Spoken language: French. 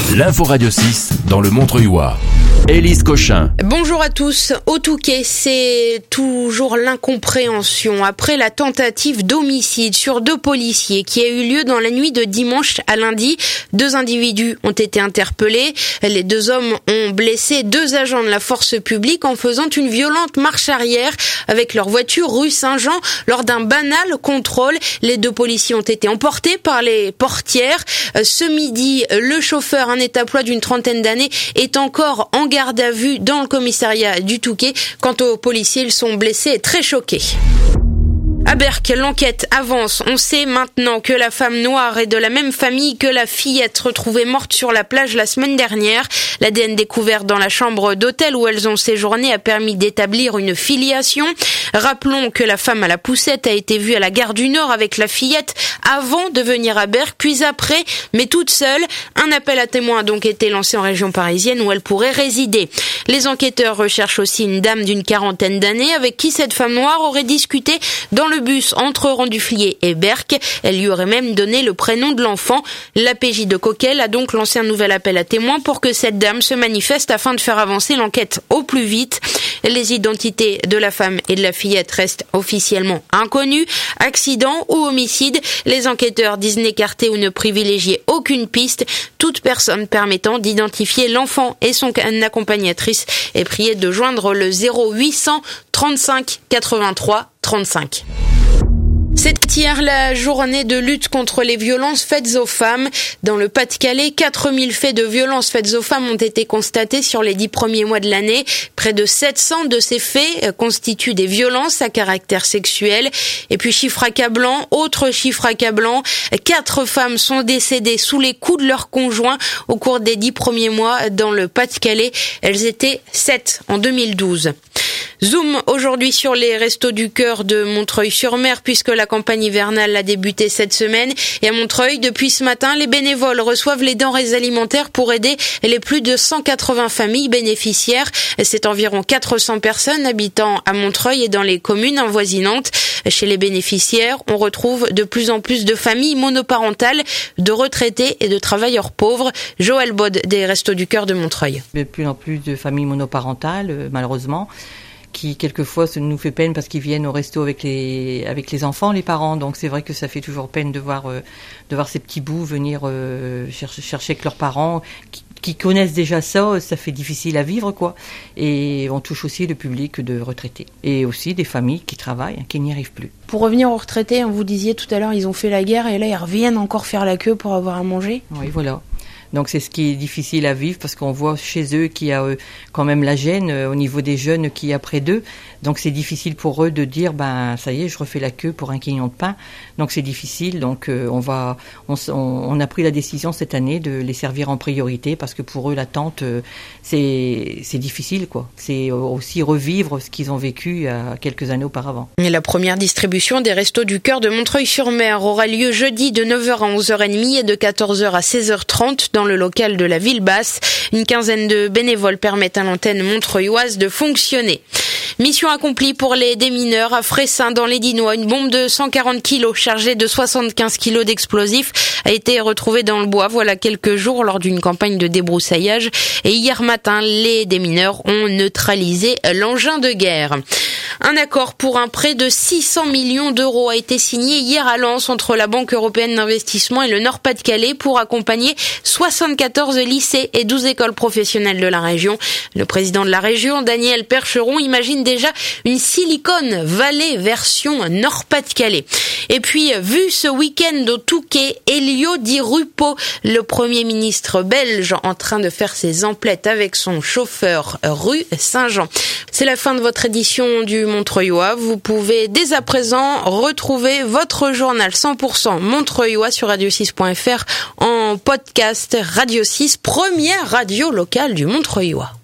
L'info Radio 6 dans le Montreuilois. Élise Cochin. Bonjour à tous. Au Touquet, c'est toujours l'incompréhension après la tentative d'homicide sur 2 policiers qui a eu lieu dans la nuit de dimanche à lundi. 2 individus ont été interpellés. Les 2 hommes ont blessé 2 agents de la force publique en faisant une violente marche arrière avec leur voiture rue Saint-Jean lors d'un banal contrôle. Les 2 policiers ont été emportés par les portières. Ce midi, le chauffeur, un état-ploie d'une trentaine d'années, est encore en garde à vue dans le commissariat du Touquet. Quant aux policiers, ils sont blessés et très choqués. À Berck, l'enquête avance. On sait maintenant que la femme noire est de la même famille que la fillette retrouvée morte sur la plage la semaine dernière. L'ADN découvert dans la chambre d'hôtel où elles ont séjourné a permis d'établir une filiation. Rappelons que la femme à la poussette a été vue à la gare du Nord avec la fillette avant de venir à Berck, puis après, mais toute seule. Un appel à témoins a donc été lancé en région parisienne où elle pourrait résider. Les enquêteurs recherchent aussi une dame d'une quarantaine d'années avec qui cette femme noire aurait discuté dans le bus entre Rang-du-Flier et Berck. Elle lui aurait même donné le prénom de l'enfant. La PJ de Coquel a donc lancé un nouvel appel à témoins pour que cette dame se manifeste afin de faire avancer l'enquête au plus vite. Les identités de la femme et de la fillette restent officiellement inconnues. Accident ou homicide, les enquêteurs disent n'écarter ou ne privilégier aucune piste. Toute personne permettant d'identifier l'enfant et son accompagnatrice est priée de joindre le 0800 35 83 35. C'était hier la journée de lutte contre les violences faites aux femmes. Dans le Pas-de-Calais, 4000 faits de violences faites aux femmes ont été constatés sur les 10 premiers mois de l'année. Près de 700 de ces faits constituent des violences à caractère sexuel. Et puis autre chiffre accablant, 4 femmes sont décédées sous les coups de leur conjoint au cours des 10 premiers mois dans le Pas-de-Calais. Elles étaient 7 en 2012. Zoom aujourd'hui sur les Restos du Cœur de Montreuil-sur-Mer puisque la campagne hivernale a débuté cette semaine. Et à Montreuil, depuis ce matin, les bénévoles reçoivent les denrées alimentaires pour aider les plus de 180 familles bénéficiaires. C'est environ 400 personnes habitant à Montreuil et dans les communes avoisinantes. Chez les bénéficiaires, on retrouve de plus en plus de familles monoparentales, de retraités et de travailleurs pauvres. Joël Baude des Restos du Cœur de Montreuil. De plus en plus de familles monoparentales, malheureusement, qui quelquefois ça nous fait peine parce qu'ils viennent au resto avec les enfants, les parents. Donc c'est vrai que ça fait toujours peine de voir ces petits bouts venir chercher avec leurs parents qui connaissent déjà ça fait difficile à vivre, quoi. Et on touche aussi le public de retraités. Et aussi des familles qui travaillent, qui n'y arrivent plus. Pour revenir aux retraités, vous disiez tout à l'heure, ils ont fait la guerre et là ils reviennent encore faire la queue pour avoir à manger. Oui, voilà. Donc c'est ce qui est difficile à vivre parce qu'on voit chez eux qu'il y a quand même la gêne au niveau des jeunes qui est près d'eux. Donc c'est difficile pour eux de dire ça y est, je refais la queue pour un quignon de pain. Donc c'est difficile. Donc on a pris la décision cette année de les servir en priorité parce que pour eux l'attente c'est difficile, quoi. C'est aussi revivre ce qu'ils ont vécu il y a quelques années auparavant. Et la première distribution des Restos du Cœur de Montreuil-sur-Mer aura lieu jeudi de 9h à 11h30 et de 14h à 16h30 dans le local de la ville basse. Une quinzaine de bénévoles permettent à l'antenne montreuilloise de fonctionner. Mission accomplie pour les démineurs à Fressin dans les Dinois. Une bombe de 140 kilos chargée de 75 kilos d'explosifs a été retrouvée dans le bois voilà quelques jours lors d'une campagne de débroussaillage. Et hier matin, les démineurs ont neutralisé l'engin de guerre. Un accord pour un prêt de 600 millions d'euros a été signé hier à Lens entre la Banque européenne d'investissement et le Nord-Pas-de-Calais pour accompagner 74 lycées et 12 écoles professionnelles de la région. Le président de la région, Daniel Percheron, imagine déjà une Silicon Valley version Nord-Pas-de-Calais. Et puis, vu ce week-end au Touquet, Elio Di Rupo, le Premier ministre belge, en train de faire ses emplettes avec son chauffeur rue Saint-Jean. C'est la fin de votre édition du Montreuilois. Vous pouvez dès à présent retrouver votre journal 100% Montreuilois sur radio6.fr en podcast. Radio 6, première radio locale du Montreuilois.